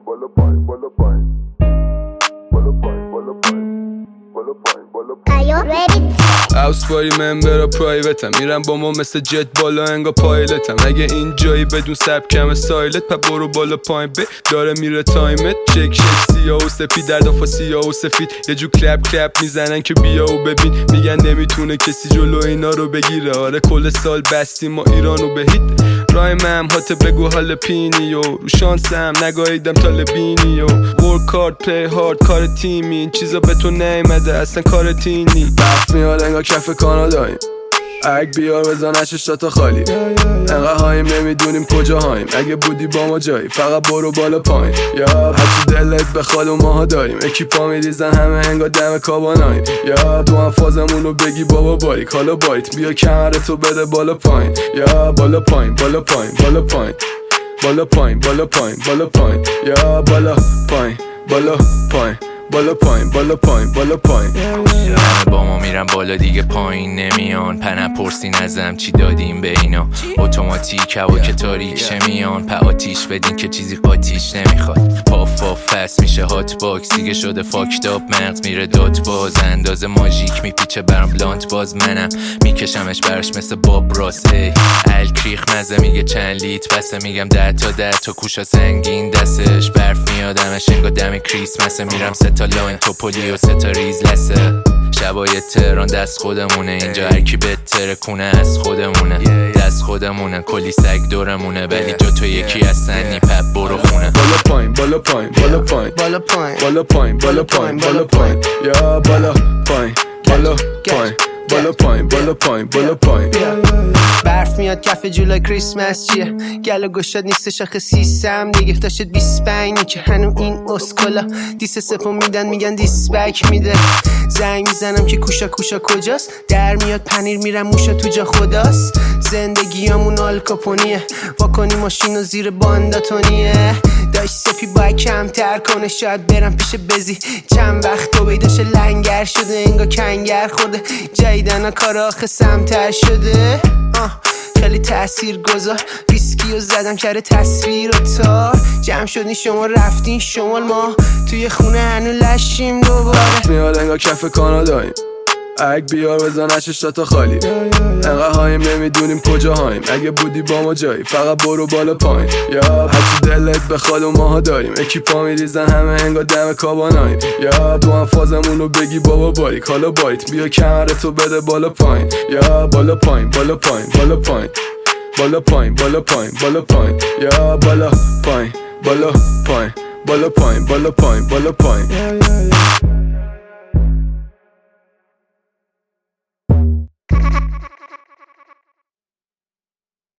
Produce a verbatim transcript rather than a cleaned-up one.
بالا پایین بالا پایین بالا پایین بالا پایین بالا پایین بالا پایین هاوس پاری ممبر پرایوتم، میرم با ما مثل جت بالا انگا پایلتم. اگه این جایی بدون سبکم استایلت پا برو بالا پایین به داره میره تایمت. چک شک سیاه و سفید در دفعه سیاه و سفید یه جو کلپ کلپ میزنن که بیا و ببین. میگن نمیتونه کسی جلو اینا رو بگیره. آره کل سال بستیم ما ایرانو به هیت. رایمم هاته بگو حال پینی و رو شانسم نگاهیدم تا لبینی و ورک هارد پلی هارد کار تیمی. این چیزا به تو نیمده اصلا کار تینی. برف میاد انگا کف کاناداییم، اگ بیار بزن اشتا خالی. انقدر هاییم نمیدونیم کجا هاییم. اگه بودی با ما جایی فقط برو بالا پایین. یا هرچی دلت بخواد و ماها داریم. اکیپا میریزن همه انگا دم کاباناییم. یا تو هم فازمون رو بگی بابا باریک. حالا باریت بیا کمرتو بده بالا پایین. یا بالا پایین بالا پایین بالا پایین بالا پایین بالا پایین بالا پایین یا بالا پایین بالا پایین بالا پایین بالا پایین بالا پایین. همه با ما میرن بالا دیگه پایین نمیان. پنه پرسین ازم چی دادیم به اینا. اتوماتیک هوا که تاریک چه میان. په آتیش بدین که چیزی قاتیش نمیخواد. پاف پاف فست میشه هات باکس دیگه شده فاکتاب. مغز میره دات باز اندازه ماژیک میپیچه برام بلانت باز. منم میکشمش براش مثل باب راس. ای الکریخ مزه میگه چند لیت بسه. میگم ده تا ده تا کوشا سنگین دستش. برف میادمش انگا دم کریسمسه. میرم ستا لاین توپولی و ستا ریز لسه. شبای تهران دست خودمونه. اینجا هرکی بهتره کونه از خودمونه. دست خودمونه کلی سگ دورمونه. ولی جا تو یکی از سنی پپ برو خونه. بالا پایین بالا پایین بالا پایین بالا پایین بالا پایین بالا پایین بالا پایین یا بالا پایین بالا پایین بالا پایین بالا پایین بالا پایین. برف میاد کف جولای کریسمس چیه. گل و گشاد نیستش آخه سیستم دیگه. داشت بیست و پنج که هنو این اسکولا دیس سپو میدن میگن دیس بک میده. زنگ میزنم که کوشا کوشا کجاست. در میاد پنیر میرم موشا تو جا خداست. زندگیامون آلکاپونیه. واکنی ماشینو زیر بانداتونیه. داشت سپی باید کمتر کنه. شاید برم پیش بزی چند وقت تو بیداشه لنگر شده. انگا کنگر خورده جایدن ها کار آخه سمتر شده. آه خیلی تأثیر گذار. ویسکی رو زدم کره تصویر و تار. جمع شدین شما رفتین شمال ما توی خونه هنو لشیم دوباره. میاد انگا کف کاناداییم، اگ بیار بزن اشتا خالی. انقدر هاییم نمیدونیم کجا هاییم. اگه بودی با ما جایی فقط برو بالا پایین. یا هرچی دلت بخواد و ماها داریم. اکیپا میریزن همه انگا دم کاباناییم. یا تو هم فازمون رو بگی بابا باریک. حالا باریت بیا کمرتو بده بالا پایین. یا بالا پایین بالا پایین بالا پایین بالا پایین بالا پایین بالا پایین یا بالا پایین بالا پایین بالا پایین بالا پایین بالا پایین.